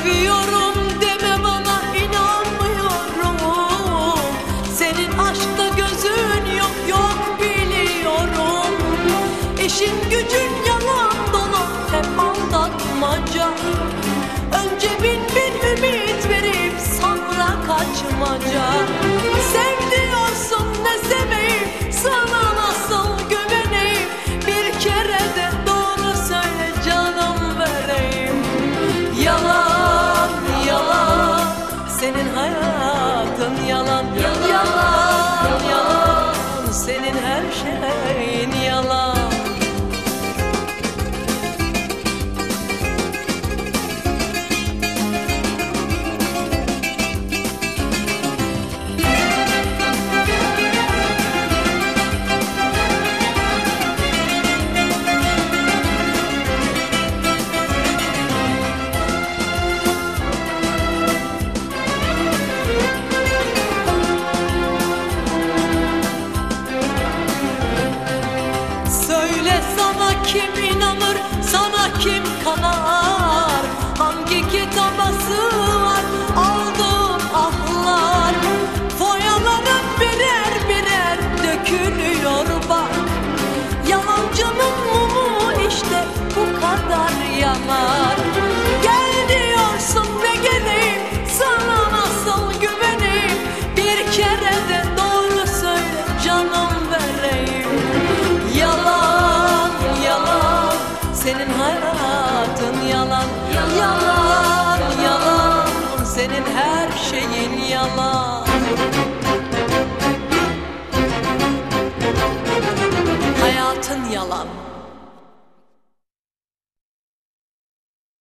Seviyorum deme bana, inanmıyorum. Senin aşkta gözün yok, yok biliyorum. İşin gücün yalan dolu, hep aldatmaca. Önce bin bin ümit verip sonra kaçmaca. Sev diyorsun ne seveyim, sana nasıl güveneyim? Bir kere de doğru söyle canım vereyim. Yalan, yalan, senin hayatın yalan. Yalan, yalan, senin her şeyin yalan. Kim inanır, sana kim kanar? Hangi kitaba sığar aldığım ahlar? Foyalarım birer birer dökülüyor bak. Yalancının mumu işte bu kadar yanar. Gel diyorsun ve geleyim, sana nasıl güveneyim? Bir kere de doğru söyle canım vereyim. Yalan, senin hayatın yalan. Yalan, yalan, senin her şeyin yalan. Hayatın yalan.